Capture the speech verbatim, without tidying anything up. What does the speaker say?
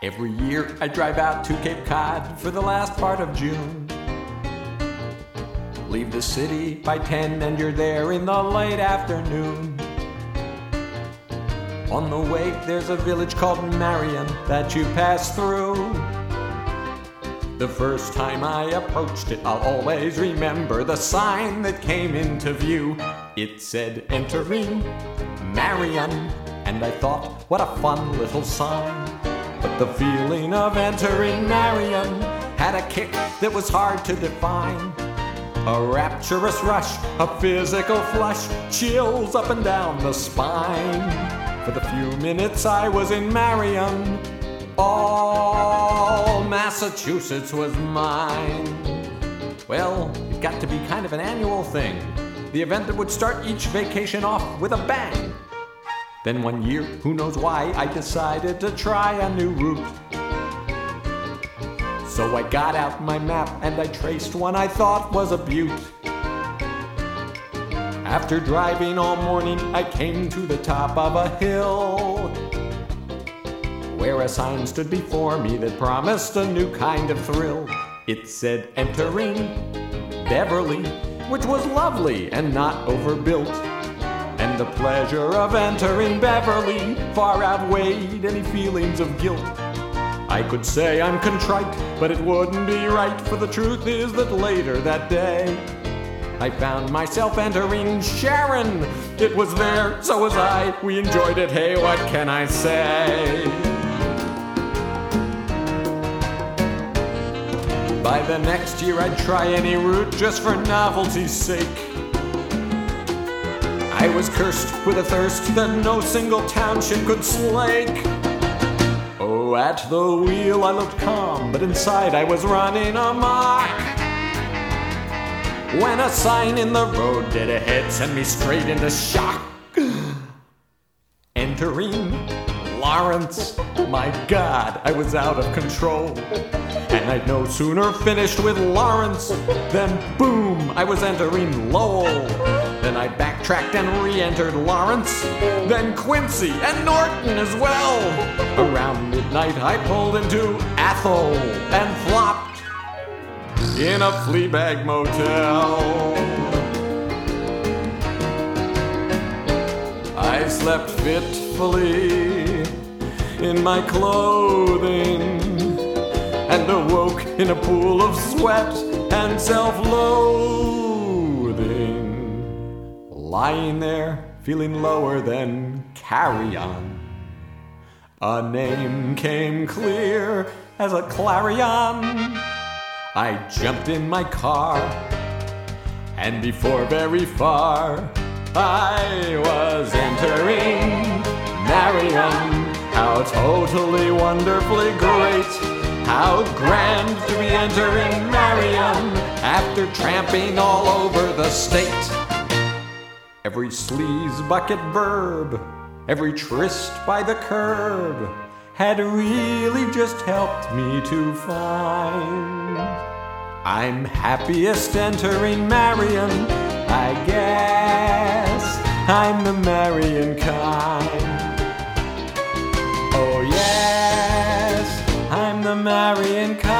Every year I drive out to Cape Cod for the last part of June. Leave the city by ten and you're there in the late afternoon. On the way there's a village called Marion that you pass through. The first time I approached it, I'll always remember the sign that came into view. It said, "Entering Marion," and I thought, what a fun little sign. But the feeling of entering Marion had a kick that was hard to define. A rapturous rush, a physical flush, chills up and down the spine. For the few minutes I was in Marion, all Massachusetts was mine. Well, it got to be kind of an annual thing, the event that would start each vacation off with a bang. Then one year, who knows why, I decided to try a new route. So I got out my map and I traced one I thought was a beaut. After driving all morning, I came to the top of a hill, where a sign stood before me that promised a new kind of thrill. It said, "Entering Beverly," which was lovely and not overbuilt. And the pleasure of entering Beverly far outweighed any feelings of guilt. I could say I'm contrite, but it wouldn't be right, for the truth is that later that day I found myself entering Sharon. It was there, so was I. We enjoyed it, hey, what can I say? By the next year I'd try any route just for novelty's sake. I was cursed with a thirst that no single township could slake. Oh, at the wheel I looked calm, but inside I was running amok, when a sign in the road dead ahead sent me straight into shock. Entering Lawrence, my God, I was out of control. And I'd no sooner finished with Lawrence than boom, I was entering Lowell. Then I backtracked and re-entered Lawrence, then Quincy and Norton as well. Around midnight I pulled into Athol and flopped in a Fleabag motel. I slept fitfully in my clothing and awoke in a pool of sweat and self-loathing. Lying there, feeling lower than carrion, a name came clear as a clarion. I jumped in my car, and before very far, I was entering Marion. How totally, wonderfully great, how grand to be entering Marion after tramping all over the state. Every sleaze bucket verb, every tryst by the curb had really just helped me to find I'm happiest entering Marion. I guess I'm the Marion kind. Oh yes, I'm the Marion kind.